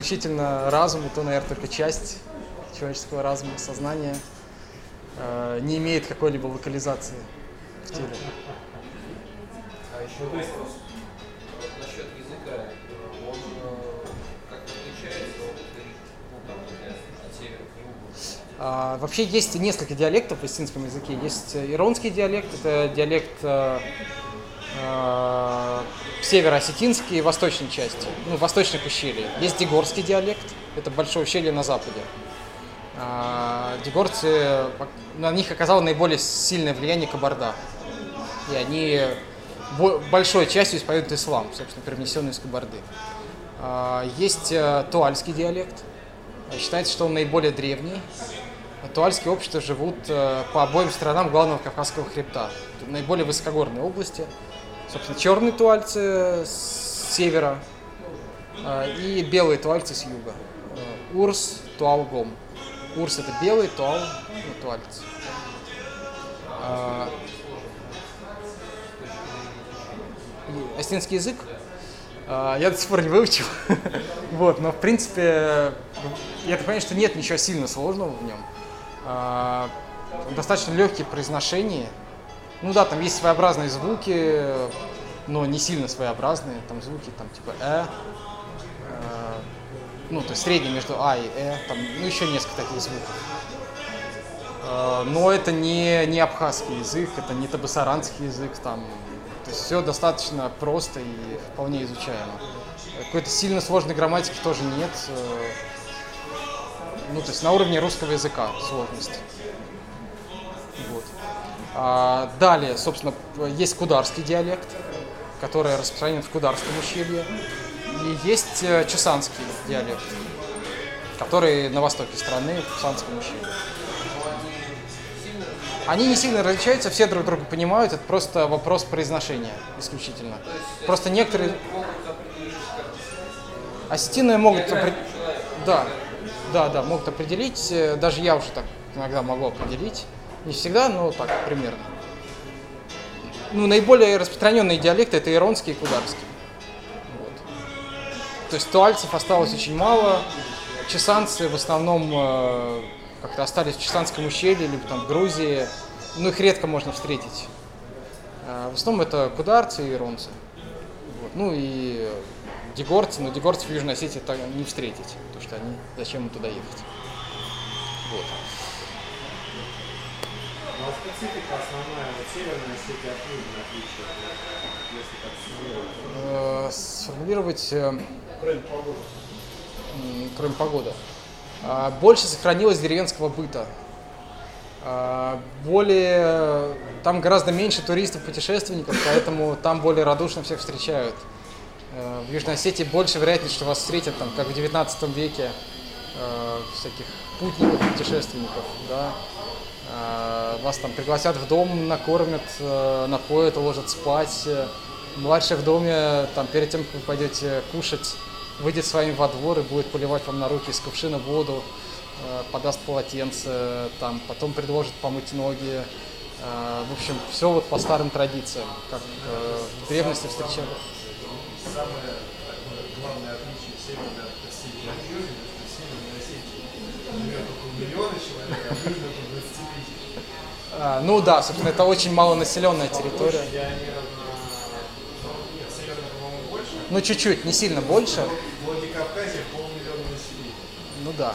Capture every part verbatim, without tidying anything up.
исключительно разум, и то, наверное, только часть человеческого разума, сознания э, не имеет какой-либо локализации в теле. А еще ну, то есть, насчет языка, он как-то отличается от, ну, там, от севера к югу? А, вообще есть несколько диалектов в осетинском языке. Есть иронский диалект, это диалект э, э, северо-осетинский, восточной части, ну, восточных ущелий. Есть дегорский диалект, это большое ущелье на западе. А, дегорцы, на них оказало наиболее сильное влияние Кабарда. И они большой частью исповедуют ислам, собственно, привнесенный из Кабарды. А, есть туальский диалект. Считается, что он наиболее древний. Туальские общества живут по обоим сторонам главного Кавказского хребта. Наиболее высокогорные области. Собственно, черные туальцы с севера и белые туальцы с юга. Урс, Туал-Гом. Урс — это белый, Туал — ну, туальцы. Осетинский язык я до сих пор не выучил, вот, но в принципе я так понимаю, что нет ничего сильно сложного в нем. Достаточно легкие произношения. Ну да, там есть своеобразные звуки, но не сильно своеобразные. Там звуки там типа э, э ну то есть средние между а и э, там, ну еще несколько таких звуков. Э, но это не, не абхазский язык, это не табасаранский язык, там. То есть все достаточно просто и вполне изучаемо. Какой-то сильно сложной грамматики тоже нет. Ну, то есть на уровне русского языка сложность. Вот. А далее, собственно, есть кударский диалект, который распространен в Кударском ущелье. И есть чусанский диалект, который на востоке страны, в Чусанском ущелье. Они не сильно различаются, все друг друга понимают, это просто вопрос произношения исключительно. Просто некоторые... Осетины могут... Опри... Да, да, да, могут определить, даже я уже так иногда могу определить. Не всегда, но так, примерно. Ну, наиболее распространенные диалекты — это иронский и кударский. Вот. То есть туальцев осталось очень мало, чесанцы в основном... э, как-то остались в Чесанском ущелье, либо там в Грузии, ну их редко можно встретить. В основном это кударцы и иронцы. Вот. Ну и дегорцы, но дегорцев в Южной Осетии так не встретить, потому что они, зачем им туда ехать. Вот. Ну а специфика основная, вот Северная Осетия от Южной, если так сформулировать? Сформулировать... Кроме погоды. Кроме погоды. Больше сохранилось деревенского быта. Более, там гораздо меньше туристов-путешественников, поэтому там более радушно всех встречают. В Южной Осетии больше вероятность, что вас встретят, там, как в девятнадцатом веке, всяких путников, путешественников. Да? Вас там пригласят в дом, накормят, напоят, уложат спать. Младший в доме, там, перед тем, как вы пойдете кушать, выйдет с вами во двор и будет поливать вам на руки из кувшина воду, подаст полотенце, там, потом предложит помыть ноги. В общем, все вот по старым традициям, как в древности встречали. Самое главное отличие Северной Осетии от Южной, что в Северной Осетии живет около миллиона человек, а в Южной около двадцати тысяч. А, ну да, собственно, это очень малонаселенная территория. Нет, Северная, по-моему, больше. Ну, чуть-чуть, не сильно больше. В Владикавказе полмиллиона населения. Ну да.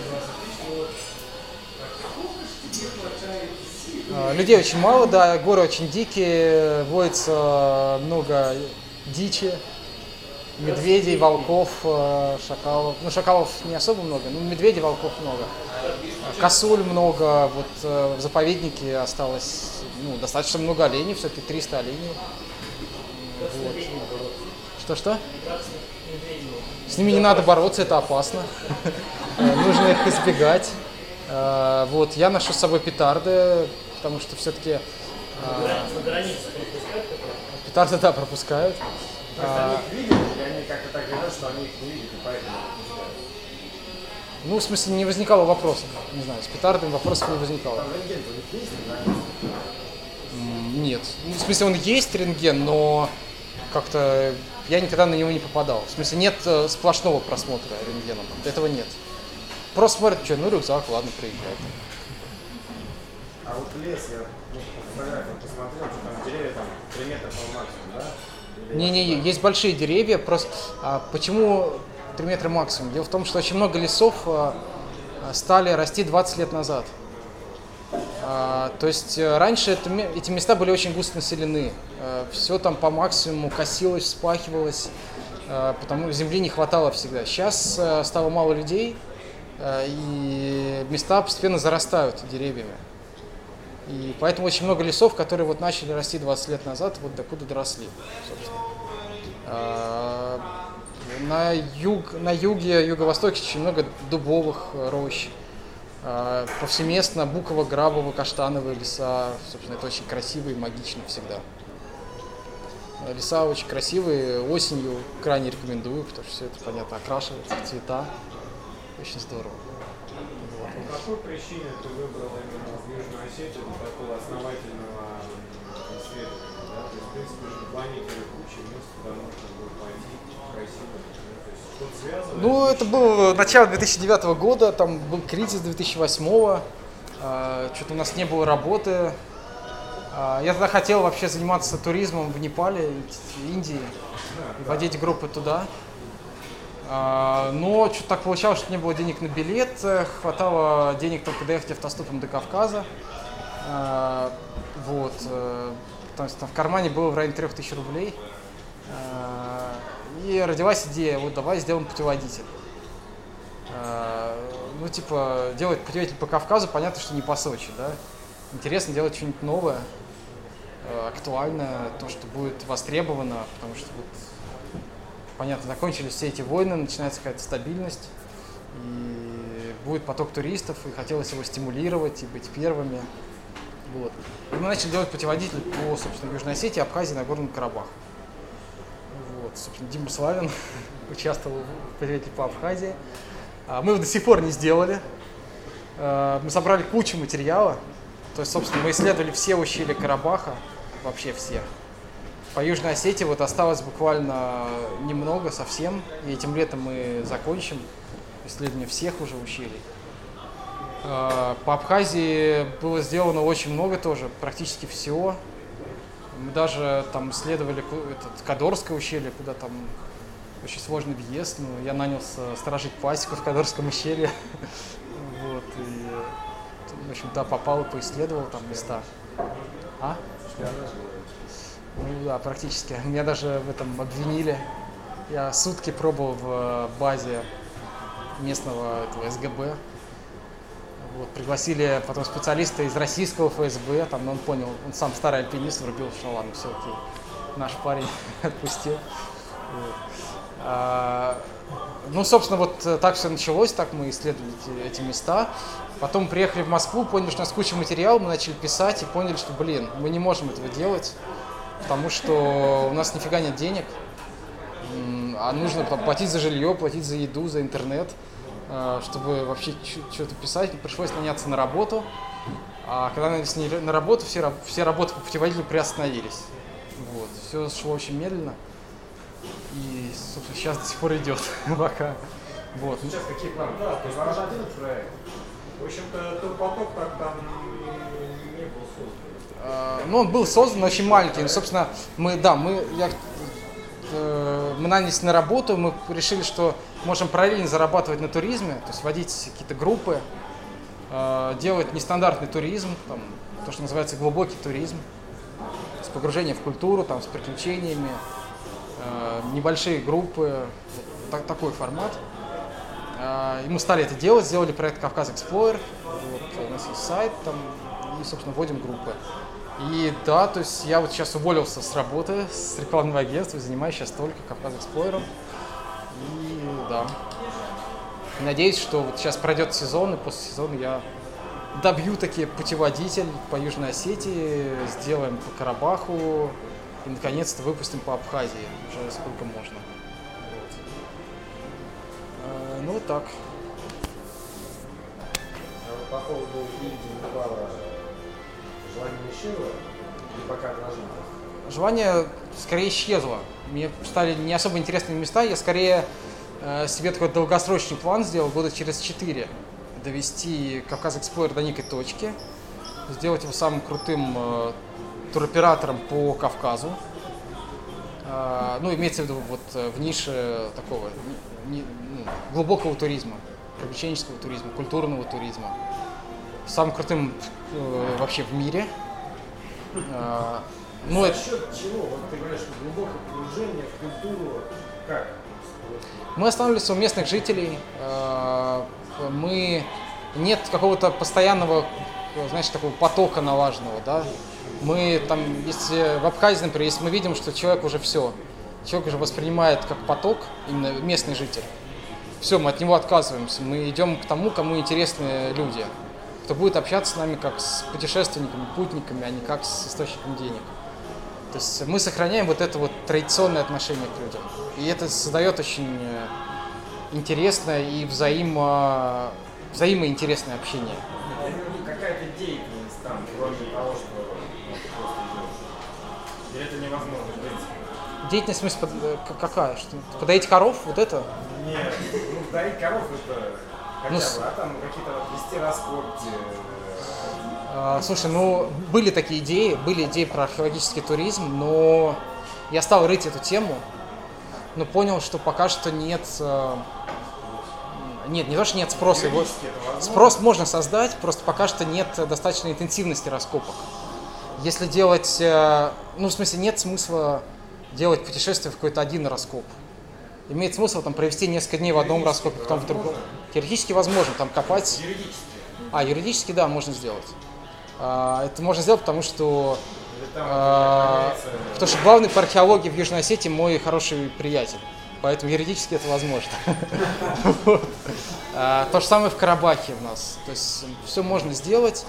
Людей очень мало, да, горы очень дикие, водится много дичи, медведей, волков, шакалов. Ну, шакалов не особо много, но медведей, волков много. Косуль много, вот в заповеднике осталось, ну, достаточно много оленей, все-таки триста оленей. Вот. Что-что? С ними не надо бороться, это опасно. Нужно их избегать. Вот, я ношу с собой петарды, потому что все-таки... Петарды, да, пропускают. Они их видели, или они как-то так говорят, что они их не видят, и поэтому пропускают? Ну, в смысле, не возникало вопросов. Не знаю, с петардами вопросов не возникало. Там рентген у них есть, рентген? Нет. Ну, в смысле, он есть рентген, но как-то я никогда на него не попадал. В смысле, нет э, сплошного просмотра рентгеном, этого нет. Просто смотрят, что, ну рюкзак, ладно, приезжай. А вот лес, я ну, по фотографиям посмотрел, что там деревья там три метра по максимуму, да? Не-не, есть большие деревья, просто а, почему три метра максимум? Дело в том, что очень много лесов а, стали расти двадцать лет назад. А, то есть раньше это, эти места были очень густо населены, а, все там по максимуму косилось, вспахивалось, а, потому что земли не хватало всегда. Сейчас а, стало мало людей, а, и места постепенно зарастают деревьями. И поэтому очень много лесов, которые вот начали расти двадцать лет назад, вот докуда доросли, собственно. А, на, юг, на юге, юго-востоке очень много дубовых рощ. А, повсеместно буково-грабово-каштановые леса. Собственно, это очень красиво и магично всегда. Леса очень красивые, осенью крайне рекомендую, потому что все это, понятно, окрашивается в цвета. Очень здорово. По какой причине ты выбрал именно Южную Осетию для такого основательного исследования? Да? То есть, в принципе, на планете куча мест, куда можно было пойти, красиво. То есть, что-то связано? Ну, это было начало две тысячи девятого года, там был кризис две тысячи восьмого, а, что-то у нас не было работы. А, я тогда хотел вообще заниматься туризмом в Непале, в Индии, и водить группы туда. А, но что-то так получалось, что не было денег на билет, хватало денег только доехать автостопом до Кавказа. А, вот, там, там в кармане было в районе трех тысяч рублей. А, и родилась идея, вот давай сделаем путеводитель. А, ну, типа, делать путеводитель по Кавказу, понятно, что не по Сочи, да. Интересно делать что-нибудь новое, актуальное, то, что будет востребовано, потому что вот, понятно, закончились все эти войны, начинается какая-то стабильность, и будет поток туристов, и хотелось его стимулировать и быть первыми. Вот. И мы начали делать путеводитель по, собственно, Южной Осетии, Абхазии, Нагорному Карабаху. Вот, собственно, Дима Славин участвовал в путеводителе по Абхазии. Мы его до сих пор не сделали. Мы собрали кучу материала. То есть, собственно, мы исследовали все ущелья Карабаха, вообще все. По Южной Осетии вот осталось буквально немного, совсем, и этим летом мы закончим исследование всех уже ущелий. По Абхазии было сделано очень много тоже, практически все. Мы даже там исследовали этот Кадорское ущелье, куда там очень сложный въезд. Ну, я нанялся сторожить пасеку в Кадорском ущелье. Вот, и, в общем, да, попал и поисследовал там места. А? Ну да, практически. Меня даже в этом обвинили. Я сутки пробовал в базе местного этого эс гэ бэ. Вот, пригласили потом специалиста из российского эф эс бэ, там, но он понял, он сам старый альпинист, врубил, что ладно, все окей, наш парень отпустил. Вот. А, ну, собственно, вот так все началось, так мы исследовали эти, эти места. Потом приехали в Москву, поняли, что у нас куча материала, мы начали писать и поняли, что, блин, мы не можем этого делать, потому что у нас нифига нет денег, а нужно платить за жилье, платить за еду, за интернет. Чтобы вообще что-то писать, пришлось наняться на работу. А когда нанялись на работу, все, все работы по путеводителю приостановились. Вот. Все шло очень медленно. И, собственно, сейчас до сих пор идет пока. Вот. Сейчас какие планы? Да, то есть ваш один проект. В общем-то, турпоток так там не был создан. А, ну, он был создан, но очень маленький. Ну, собственно, мы, да, мы, я, э, мы нанялись на работу, мы решили, что можем параллельно зарабатывать на туризме, то есть водить какие-то группы, э, делать нестандартный туризм, там, то, что называется глубокий туризм, с погружением в культуру, там, с приключениями, э, небольшие группы, вот, так, такой формат. Э, и мы стали это делать, сделали проект Кавказ Explorer, вот, у нас есть сайт, там, и, собственно, вводим группы. И да, то есть я вот сейчас уволился с работы, с рекламного агентства, занимаюсь сейчас только Кавказ Explorer. И да, надеюсь, что вот сейчас пройдет сезон, и после сезона я добью таки путеводитель по Южной Осетии, сделаем по Карабаху и наконец-то выпустим по Абхазии, уже сколько можно. Вот. А, ну вот так. А вот по поводу Индии Непала желание еще или пока должна? Желание скорее исчезло. Мне стали не особо интересными места. Я скорее э, себе такой долгосрочный план сделал года через четыре. Довести Кавказ Эксплорер до некой точки. Сделать его самым крутым э, туроператором по Кавказу. Э, ну, имеется в виду вот в нише такого не, ну, глубокого туризма, приключенческого туризма, культурного туризма. Самым крутым э, вообще в мире. Э, ну, За это... счет чего? Вот ты говоришь, что глубокое погружение в культуру, как? Мы останавливались у местных жителей. Мы нет какого-то постоянного, знаешь, такого потока налаженного, да. Мы там, если в Абхазии, например, если мы видим, что человек уже все, человек уже воспринимает как поток, именно местный житель, все, мы от него отказываемся. Мы идем к тому, кому интересны люди, кто будет общаться с нами как с путешественниками, путниками, а не как с источником денег. То есть мы сохраняем вот это вот традиционное отношение к людям. И это создает очень интересное и взаимо... взаимоинтересное общение. Какая-то деятельность там, кроме того, что ну, просто идешь? Или это невозможно, в принципе? Деятельность, в смысле, под... какая? Что? Подоить коров? Вот это? Нет, ну доить коров это хотя Ну, бы, с- а там какие-то вот вести раскопки. А, слушай, ну, были такие идеи, были идеи про археологический туризм, но я стал рыть эту тему, но понял, что пока что нет... э, Нет, не то, что нет спроса, его... Юридически это возможно? Спрос можно создать, просто пока что нет достаточной интенсивности раскопок. Если делать, э, ну, в смысле, нет смысла делать путешествие в какой-то один раскоп. Имеет смысл там провести несколько дней в одном раскопе, потом в другом. Теоретически возможно, там копать. Юридически. А, юридически, да, можно сделать. А, это можно сделать, потому что, Или там а, граница. потому что главный по археологии в Южной Осетии мой хороший приятель. Поэтому юридически это возможно. Вот. А, То же самое в Карабахе у нас. То есть все можно сделать,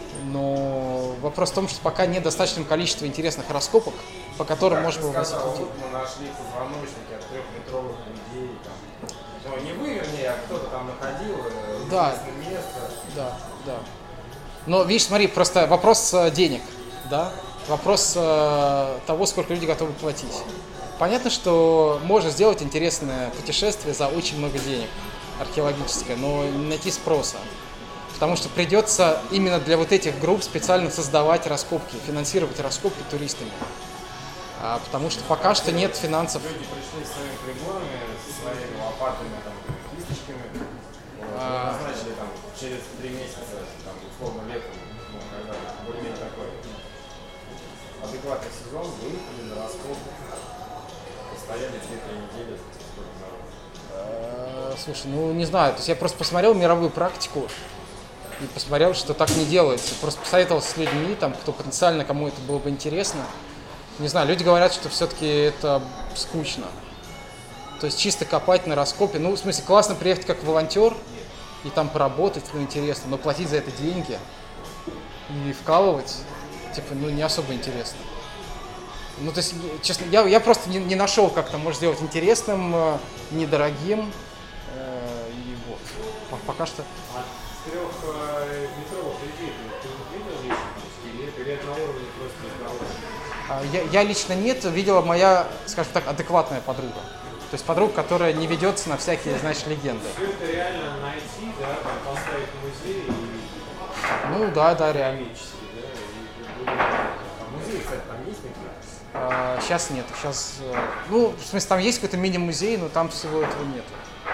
но вопрос в том, что пока нет достаточного количества интересных раскопок, по которым Как можно ты вывозить сказал, людей. вот мы нашли позвоночники от трехметровых людей. Там. Ну, не вы, вернее, а кто-то там находил э, Да. интересное место. Да, да. Но видишь, смотри, просто вопрос э, денег, да, вопрос э, того, сколько люди готовы платить. Понятно, что можно сделать интересное путешествие за очень много денег, археологическое, но не найти спроса. Потому что придется именно для вот этих групп специально создавать раскопки, финансировать раскопки туристами. А, потому что пока что нет финансов. Люди пришли с своими приборами, со своими лопатами, там, кисточками, вот, А. назначили там через три месяца, там, условно летом, ну, когда более-менее такой адекватный сезон, выехали на раскопку, постояли две-три недели, сколько народу. Э, Слушай, ну не знаю, то есть я просто посмотрел мировую практику и посмотрел, что так не делается. Просто посоветовался с людьми, там, кто потенциально, кому это было бы интересно. Не знаю, люди говорят, что все-таки это скучно. То есть чисто копать на раскопе. Ну, в смысле, классно приехать как волонтер и там поработать, ну, интересно, но платить за это деньги и вкалывать, типа, ну, не особо интересно. Ну, то есть, честно, я, я просто не, не нашел, как это можно сделать интересным, э, недорогим. э, И вот. По- Пока что. А трехметровых людей ты не видел лично? Или это на уровне просто разговора? А, Я, я лично нет, видела моя, скажем так, адекватная подруга. То есть подруга, которая не ведется на всякие, знаешь, легенды. Все это реально найти, да, там, поставить в музей и Ну да, да, реально. экономически, да, и будет. А музей, кстати, там есть какие-то? А, сейчас нет. Сейчас, э, ну, в смысле, там есть какой-то мини-музей, но там всего этого нет.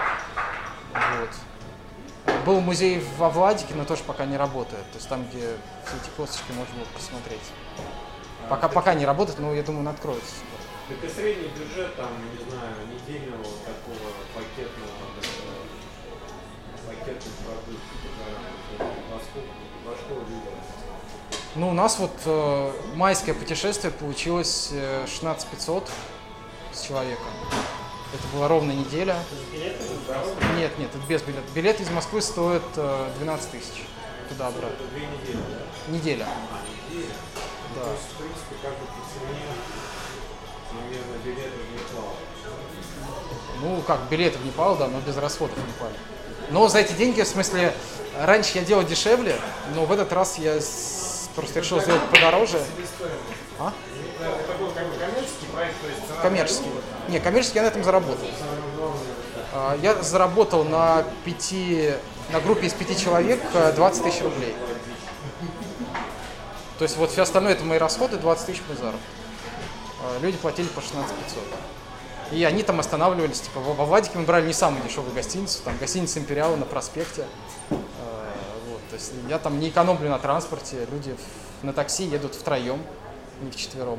Вот. Был музей во Владике, но тоже пока не работает. То есть там, где все эти косточки можно было посмотреть. Пока, пока не работает, но я думаю, он откроется. Так и средний бюджет, там, не знаю, недельного вот такого пакетного, э, пакетных продуктов, да, во сколько, во что выиграть? Ну, у нас вот э, майское путешествие получилось э, шестнадцать пятьсот с человека. Это была ровно неделя. Билеты за дорогу? Нет, нет, это без билета. Билет из Москвы стоит э, двенадцать тысяч. Туда-обратно. Это две недели, да? Неделя. А, неделя? Да. То есть, в принципе, как бы по цене, наверное, билеты в Непал. Ну, как, билеты в Непал, да, но без расходов в Непале. Но за эти деньги, в смысле, раньше я делал дешевле, но в этот раз я с- просто решил сделать подороже. Себестоимость. А? Это, это был То есть цена Коммерческий. доллара? Не, коммерческий я на этом заработал. Самое главное, А, Я заработал на пяти, на группе из пяти человек э, двадцать тысяч рублей. То есть вот все остальное это мои расходы, двадцать тысяч мой заработок. А, Люди платили по шестнадцать пятьсот. И они там останавливались, типа во во Владике мы брали не самую дешевую гостиницу, там гостиница «Империал» на проспекте. А, Вот, то есть я там не экономлю на транспорте, люди в- на такси едут втроем, не вчетвером.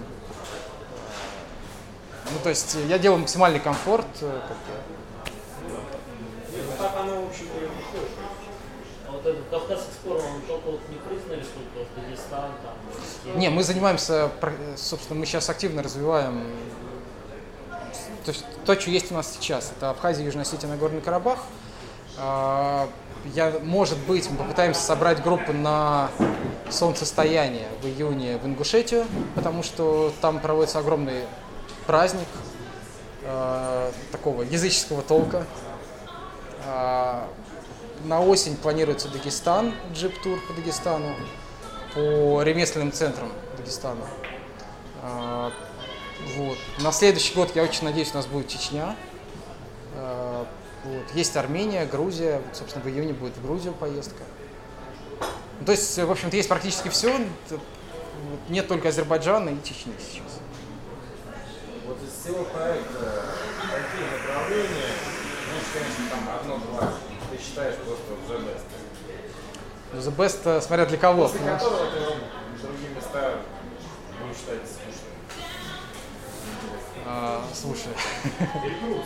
А, Ну, то есть я делаю максимальный комфорт. э, как бы. нет, ну так оно, в общем-то, и выходит. А вот этот Кавказский спор, он только вот не крупная республика, вот Дагестан, там, Россия. Не, мы занимаемся, про- собственно, мы сейчас активно развиваем то, есть, то, что есть у нас сейчас. Это Абхазия, Южная Осетия, Нагорный Карабах. А, Я, может быть, мы попытаемся собрать группу на солнцестояние в июне в Ингушетию, потому что там проводится огромный праздник а, такого языческого толка. А, На осень планируется Дагестан, джип-тур по Дагестану, по ремесленным центрам Дагестана. А, Вот. На следующий год, я очень надеюсь, у нас будет Чечня. А, Вот. Есть Армения, Грузия. Вот, собственно, в июне будет в Грузию поездка. Ну, то есть, в общем-то, есть практически все. Нет только Азербайджана и Чечни сейчас. Вот из всего проекта какие направления, ну, конечно, там одно-два, ты считаешь просто вот the best? The best, э, смотря для кого. После понимаешь? которого ты другие места будешь считать скучными. А, слушай. Эльбрус.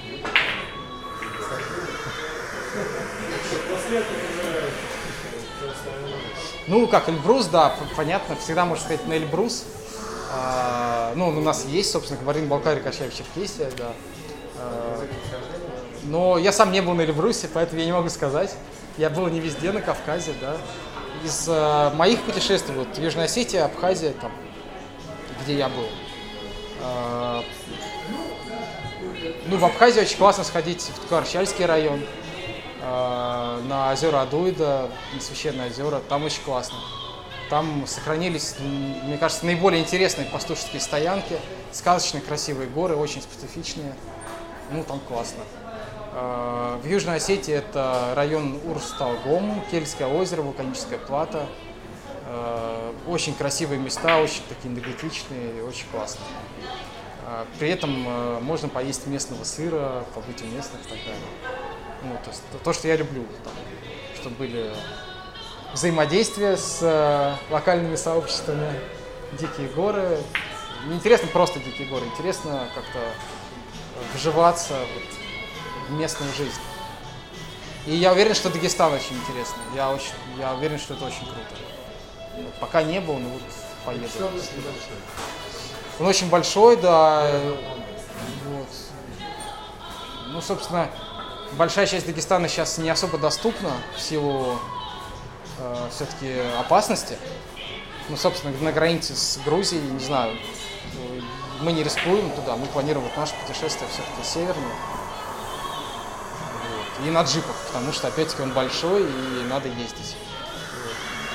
После этого уже все остальное. Ну, как Эльбрус, да, п- понятно, всегда можно сказать на Эльбрус. А, ну, у нас есть, собственно, Кабардино-Балкария, Карачаево, Черкесия, да. А, но я сам не был на Эльбрусе, поэтому я не могу сказать. Я был не везде, на Кавказе, да. Из а, моих путешествий, вот, Южная Осетия, Абхазия, там, где я был. А, ну, в Абхазии очень классно сходить в Ткарчальский район, а, на озера Адуйда, на священные озера, там очень классно. Там сохранились, м, мне кажется, наиболее интересные пастушеские стоянки, сказочные красивые горы, очень специфичные. Ну, там классно. А, В Южной Осетии это район Урус-Талгом, Кельтское озеро, вулканическая плата. А, Очень красивые места, очень такие энергетичные, очень классно. А, При этом а, можно поесть местного сыра, побыть у местных и так далее. Ну, то есть то- то, что я люблю, там, чтобы были взаимодействие с э, локальными сообществами, дикие горы. Не интересно просто дикие горы, интересно как-то вживаться вот в местную жизнь. И я уверен, что Дагестан очень интересный. Я, очень, я уверен, что это очень круто. Вот пока не был, но вот поеду. Он очень большой, да. Вот. Ну, собственно, большая часть Дагестана сейчас не особо доступна в силу э, все-таки опасности. Ну, собственно, на границе с Грузией, не знаю, э, мы не рискуем туда, мы планируем вот наше путешествие все-таки северное. Вот. И на джипах, потому что, опять-таки, он большой и надо ездить. Вот.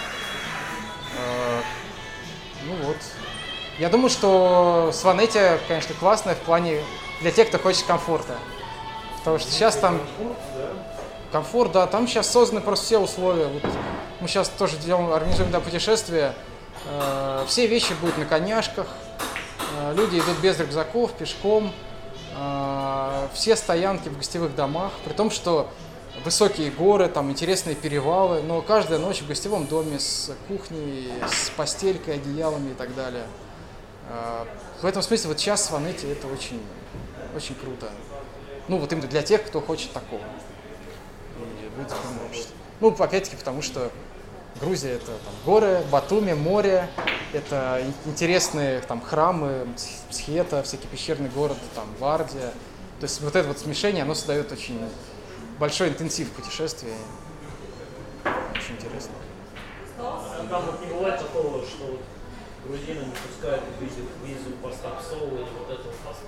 Э, ну вот. Я думаю, что Сванетия, конечно, классная в плане для тех, кто хочет комфорта. Потому что сейчас там комфорт, да, там сейчас созданы просто все условия. Вот мы сейчас тоже делаем, организуем да, путешествия. Э, все вещи будут на коняшках. Э, люди идут без рюкзаков, пешком. Э, все стоянки в гостевых домах. При том, что высокие горы, там интересные перевалы. Но каждая ночь в гостевом доме с кухней, с постелькой, одеялами и так далее. Э, в этом смысле вот сейчас Сванетия это очень, очень круто. Ну, вот именно для тех, кто хочет такого. И быть в таком обществе. Ну, опять-таки, потому что Грузия — это там, горы, Батуми, море, это ин- интересные там храмы, Мсхета, всякий пещерный город, там, Вардия. То есть вот это вот смешение, оно создает очень большой интенсив путешествия. Очень интересно. А там вот не бывает такого, что вот грузины не пускают визу, визу по Стапсову или вот этого поста?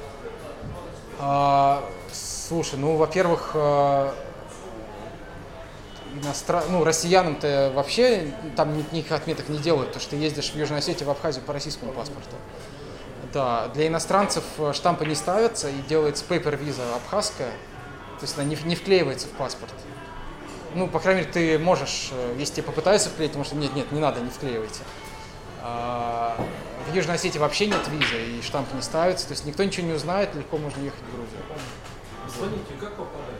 А, слушай, ну, во-первых, а, иностран... ну, россиянам-то вообще там ни- никаких отметок не делают, потому что ты ездишь в Южную Осетию, в Абхазию по российскому паспорту. Да, для иностранцев штампы не ставятся и делается paper виза абхазская, то есть она не, не вклеивается в паспорт. Ну, по крайней мере, ты можешь, если тебе попытаются вклеить, потому что нет, нет, не надо, не вклеивайте. А в Южной Осетии вообще нет визы и штампы не ставятся, то есть никто ничего не узнает, легко можно ехать в Грузию. Звоните, как попадать?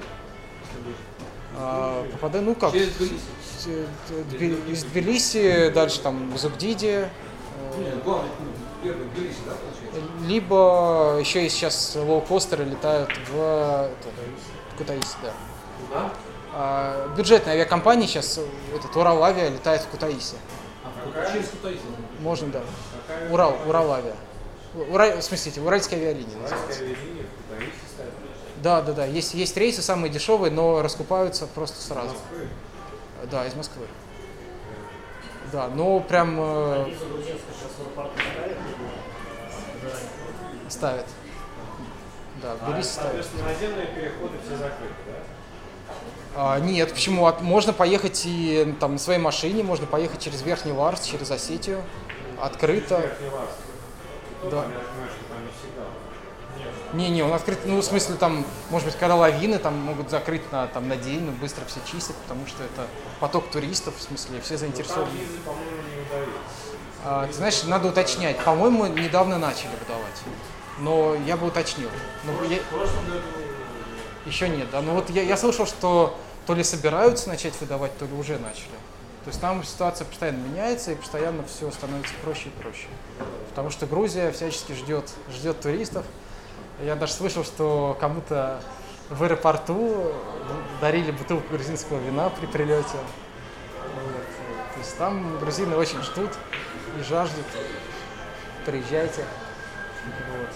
А, попадай, ну как? Через Тбилиси. Тбили- Из Тбилиси, дальше там в Зугдиде, Нет, главный путь, первый Тбилиси, да, получается? либо еще есть сейчас лоукостеры летают в, это, в Кутаиси, да. Да? А, бюджетные авиакомпании сейчас, этот Урал-Авиа летает в Кутаиси. А через Кутаиси? Можно, да. Урал, Урал-Авиа. Ура, в смысле, эти, уральские авиалинии называются. Уральская авиалиния в Кутаиси ставит. Да, да, да. Есть, есть рейсы самые дешевые, но раскупаются просто сразу. Москвы. Да, из Москвы. Да, но прям э, Визу грузинскую сейчас в аэропорту ставят, либо заранее? ставят. Да, в А, Тбилиси ставят. соответственно, наземные переходы все закрыты, да? А, нет, почему? От- Можно поехать и там на своей машине, можно поехать через Верхний Варс, через Осетию. Открыто. Верхний Лаз. Да. Там, я понимаю, что там не всегда. Не-не, он открыт, ну, в смысле, там, может быть, когда лавины, там могут закрыть на, там, на день, но быстро все чистят, потому что это поток туристов, в смысле, все Но заинтересованы. там визы, по-моему, не выдают. А, ты знаешь, надо уточнять. По-моему, недавно начали выдавать. Но я бы уточнил. Но я- В прошлом году еще нет, да. Но вот я, я слышал, что то ли собираются начать выдавать, то ли уже начали. То есть там ситуация постоянно меняется, и постоянно все становится проще и проще. Потому что Грузия всячески ждет, ждет туристов. Я даже слышал, что кому-то в аэропорту дарили бутылку грузинского вина при прилете. Вот. То есть там грузины очень ждут и жаждут. Приезжайте. Вот.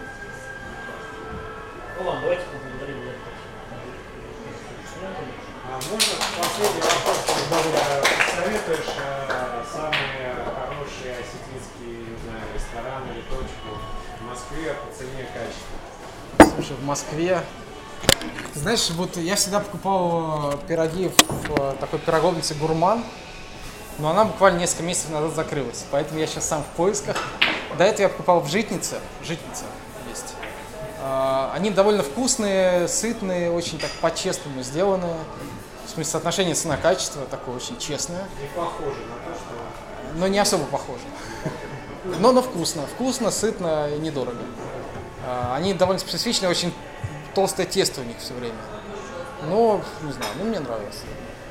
Ну ладно, давайте поблагодарим за это. А можно последний вопрос, когда посоветуешь э, самые хорошие осетинские, не знаю, рестораны или точку в Москве по цене и качеству? Слушай, в Москве... Ты знаешь, вот я всегда покупал э, пироги в э, такой пироговнице «Гурман», но она буквально несколько месяцев назад закрылась, поэтому я сейчас сам в поисках. До этого я покупал в Житнице, Житница есть. Э, Они довольно вкусные, сытные, очень так по-честному сделанные. В смысле, соотношение цена-качество такое очень честное, Не похоже на то, что... но не особо похоже. Но, но вкусно, вкусно, сытно и недорого. Э, Они довольно специфичные, очень толстое тесто у них все время. Но, не знаю, ну мне нравится.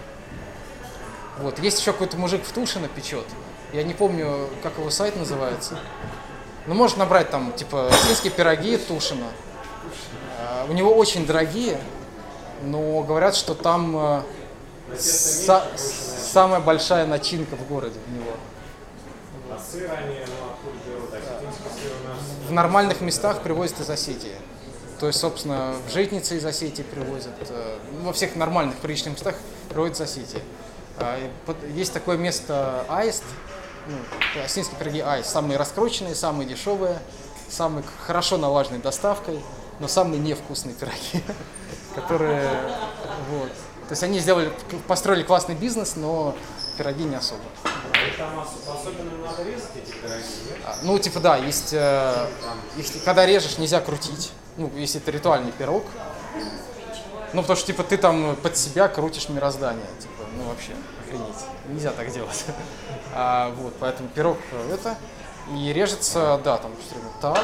Вот, есть еще какой-то мужик в Тушино печет. Я не помню, как его сайт называется. Ну, можно набрать там, типа, осетинские пироги Тушино. А, у него очень дорогие, но говорят, что там а, са- самая большая начинка в городе у него. А сыр они, ну, откуда берут? Осетинский сыр у нас... В нормальных местах привозят из Осетии. То есть, собственно, в Житнице из Осетии привозят, э, ну, во всех нормальных приличных местах привозят из Осетии. А, и под- Есть такое место Аист, ну, осетинские пироги Аист, самые раскрученные, самые дешевые, самые к- хорошо налаженной доставкой, но самые невкусные пироги, которые, вот. То есть они сделали, построили классный бизнес, но пироги не особо. И там ос- по-особенному надо резать эти пироги, нет? А, Ну, типа, да, есть, э, если, когда режешь, нельзя крутить, ну, если это ритуальный пирог, ну, потому что, типа, ты там под себя крутишь мироздание, типа, ну, вообще, охренеть, нельзя так делать. А, вот, поэтому пирог э, это, и режется, да, там, всё время так,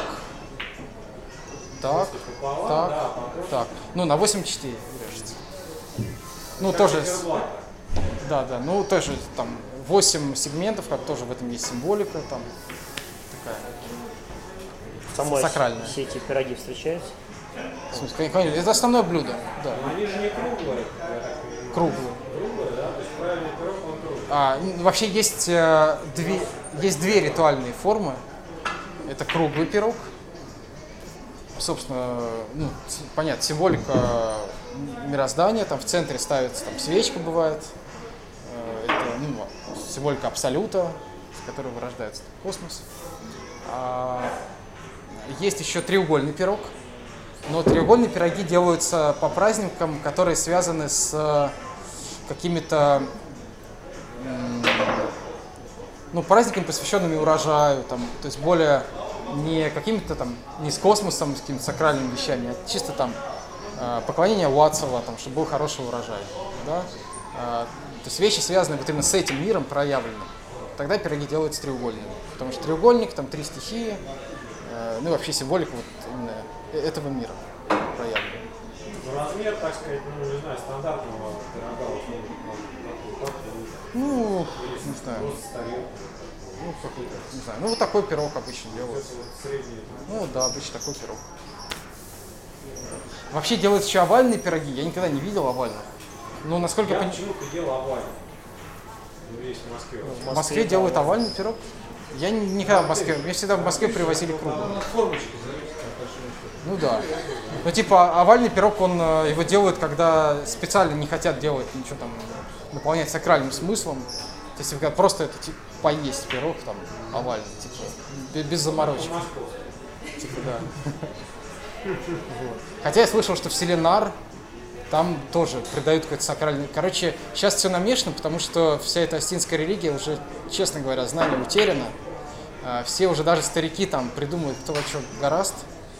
так, Пополам, так, да, похоже. так, ну, на восемь четыре режется. Ну, тоже, с- Циферблат. да, да, ну, тоже, там, восемь сегментов, как тоже в этом есть символика, там, такая. Самой Сакральная. все эти пироги встречаются. В смысле, конечно, это основное блюдо, да, Но они же не круглые, я так понимаю. круглое. Круглые, да? То есть правильный пирог, он круглый. А, н- вообще есть, э, две, есть две ритуальные формы. Это круглый пирог. Собственно, ну, с- понятно, символика мироздания. Там в центре ставится там, свечка бывает. Э, Это ну, символика абсолюта, с которой вырождается космос. А, есть еще треугольный пирог. Но треугольные пироги делаются по праздникам, которые связаны с э, какими-то м, ну, праздниками, посвященными урожаю, там, то есть более не какими-то там, не с космосом, с какими-то сакральными вещами, а чисто там э, поклонение Уацела, там, чтобы был хороший урожай. Да? Э, то есть вещи, связанные вот именно с этим миром проявленным. Тогда пироги делаются треугольными. Потому что треугольник, там три стихии, э, ну и вообще символика вот именно этого мира проявлена. Ну, размер, так сказать, ну, не знаю, стандартного пирога, вот, ну, как Ну, не знаю. просто тарелка. Ну, какой-то, не знаю. Ну, вот такой пирог обычно делают. Это вот средний. Ну, да, обычно такой пирог. Вообще делают еще овальные пироги. Я никогда не видел овальных. Ну, насколько Я я почему-то делал овальный. Ну, есть в Москве. В Москве делают овальный пирог. Я ни- никогда в Москве. Мне всегда в Москве привозили круглый. Там от формочки зависит, по большому счету. Ну да. Ну, типа, овальный пирог, он э, его делают, когда специально не хотят делать ничего там, наполнять сакральным смыслом. То есть, когда просто это типа поесть пирог там овальный, типа, бе- без заморочек. Типа, да. Вот. Хотя я слышал, что в селе Нар там тоже придают какой-то сакральный. Короче, сейчас все намешано, потому что вся эта остинская религия уже, честно говоря, знание утеряно. А, Все уже даже старики там придумывают, кто во что гораст.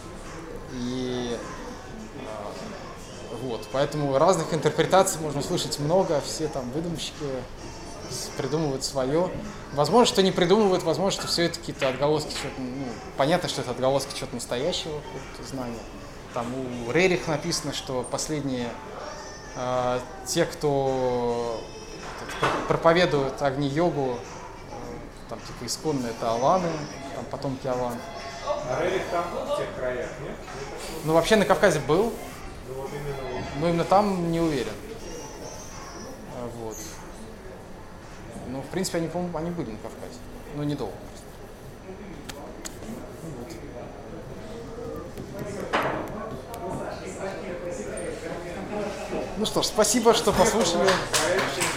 И а, вот, поэтому разных интерпретаций можно слышать много, все там выдумщики с- придумывают свое. Возможно, что не придумывают, возможно, что все это какие-то отголоски, чего-то, ну, понятно, что это отголоски чего-то настоящего, какого-то знания. Там у Рерих написано, что последние э, те, кто так, пр- проповедуют Агни-йогу, э, там типа исконно это Аланы, там потомки Алан. А Рерих там в тех краях, нет? Ну вообще на Кавказе был, Ну вот именно вот. но именно там не уверен. А, Вот. Ну, в принципе, они, по-моему, они были на Кавказе, но недолго. Ну что ж, спасибо, что послушали. Проект